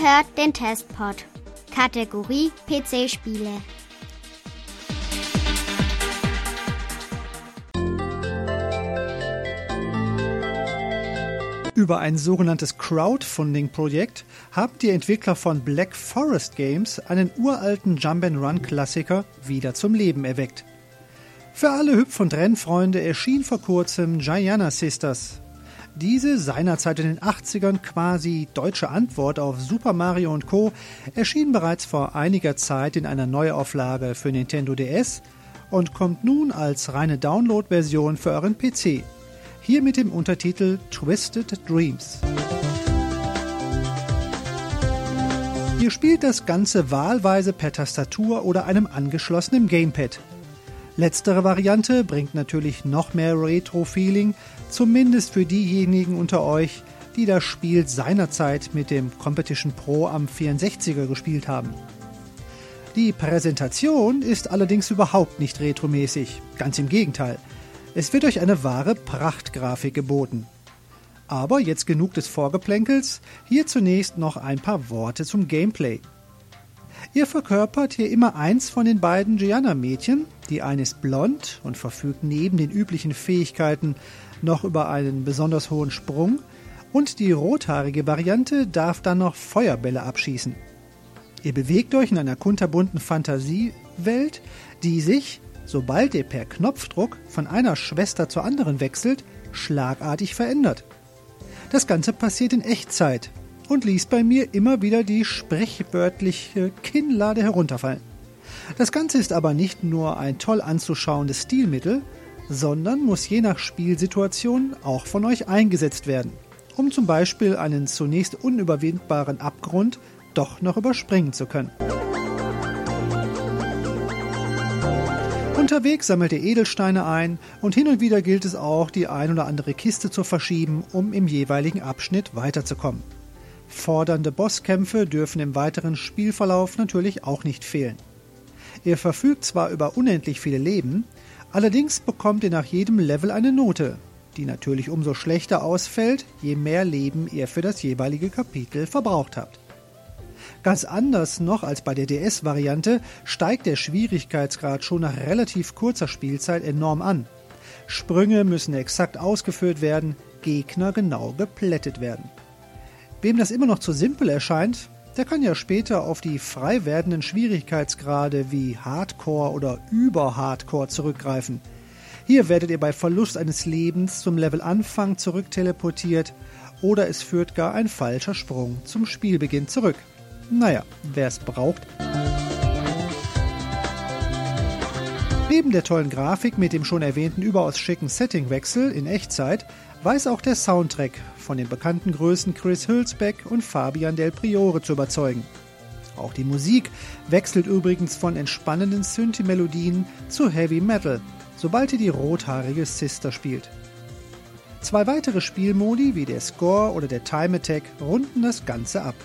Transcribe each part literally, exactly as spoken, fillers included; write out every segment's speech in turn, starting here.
hört den Testpod. Kategorie P C-Spiele. Über ein sogenanntes Crowdfunding-Projekt haben die Entwickler von Black Forest Games einen uralten Jump-and-Run-Klassiker wieder zum Leben erweckt. Für alle Hüpf- und Rennfreunde erschien vor kurzem Giana Sisters. Diese seinerzeit in den achtzigern quasi deutsche Antwort auf Super Mario und Co. erschien bereits vor einiger Zeit in einer Neuauflage für Nintendo D S und kommt nun als reine Download-Version für euren P C. Hier mit dem Untertitel Twisted Dreams. Ihr spielt das Ganze wahlweise per Tastatur oder einem angeschlossenen Gamepad. Letztere Variante bringt natürlich noch mehr Retro-Feeling, zumindest für diejenigen unter euch, die das Spiel seinerzeit mit dem Competition Pro am vierundsechziger gespielt haben. Die Präsentation ist allerdings überhaupt nicht retromäßig, ganz im Gegenteil. Es wird euch eine wahre Prachtgrafik geboten. Aber jetzt genug des Vorgeplänkels, hier zunächst noch ein paar Worte zum Gameplay. Ihr verkörpert hier immer eins von den beiden Giana-Mädchen, die eine ist blond und verfügt neben den üblichen Fähigkeiten noch über einen besonders hohen Sprung und die rothaarige Variante darf dann noch Feuerbälle abschießen. Ihr bewegt euch in einer kunterbunten Fantasiewelt, die sich, sobald ihr per Knopfdruck von einer Schwester zur anderen wechselt, schlagartig verändert. Das Ganze passiert in Echtzeit und ließ bei mir immer wieder die sprichwörtliche Kinnlade herunterfallen. Das Ganze ist aber nicht nur ein toll anzuschauendes Stilmittel, sondern muss je nach Spielsituation auch von euch eingesetzt werden, um zum Beispiel einen zunächst unüberwindbaren Abgrund doch noch überspringen zu können. Unterwegs sammelt ihr Edelsteine ein und hin und wieder gilt es auch, die ein oder andere Kiste zu verschieben, um im jeweiligen Abschnitt weiterzukommen. Fordernde Bosskämpfe dürfen im weiteren Spielverlauf natürlich auch nicht fehlen. Ihr verfügt zwar über unendlich viele Leben, allerdings bekommt ihr nach jedem Level eine Note, die natürlich umso schlechter ausfällt, je mehr Leben ihr für das jeweilige Kapitel verbraucht habt. Ganz anders noch als bei der D S-Variante steigt der Schwierigkeitsgrad schon nach relativ kurzer Spielzeit enorm an. Sprünge müssen exakt ausgeführt werden, Gegner genau geplättet werden. Wem das immer noch zu simpel erscheint, der kann ja später auf die frei werdenden Schwierigkeitsgrade wie Hardcore oder Über-Hardcore zurückgreifen. Hier werdet ihr bei Verlust eines Lebens zum Levelanfang zurückteleportiert oder es führt gar ein falscher Sprung zum Spielbeginn zurück. Naja, wer es braucht. Neben der tollen Grafik mit dem schon erwähnten überaus schicken Settingwechsel in Echtzeit weiß auch der Soundtrack von den bekannten Größen Chris Hülsbeck und Fabian Del Priore zu überzeugen. Auch die Musik wechselt übrigens von entspannenden Synthi-Melodien zu Heavy Metal, sobald ihr die rothaarige Sister spielt. Zwei weitere Spielmodi wie der Score oder der Time Attack runden das Ganze ab.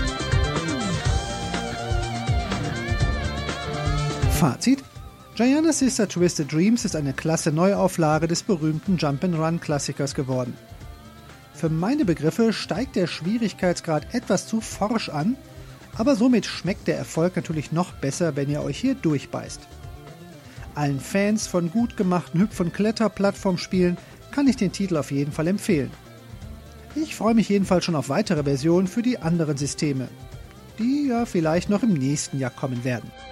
Fazit: Giana Sister Twisted Dreams ist eine klasse Neuauflage des berühmten Jump-and-Run-Klassikers geworden. Für meine Begriffe steigt der Schwierigkeitsgrad etwas zu forsch an, aber somit schmeckt der Erfolg natürlich noch besser, wenn ihr euch hier durchbeißt. Allen Fans von gut gemachten Hüpf- und Kletter-Plattformspielen kann ich den Titel auf jeden Fall empfehlen. Ich freue mich jedenfalls schon auf weitere Versionen für die anderen Systeme, die ja vielleicht noch im nächsten Jahr kommen werden.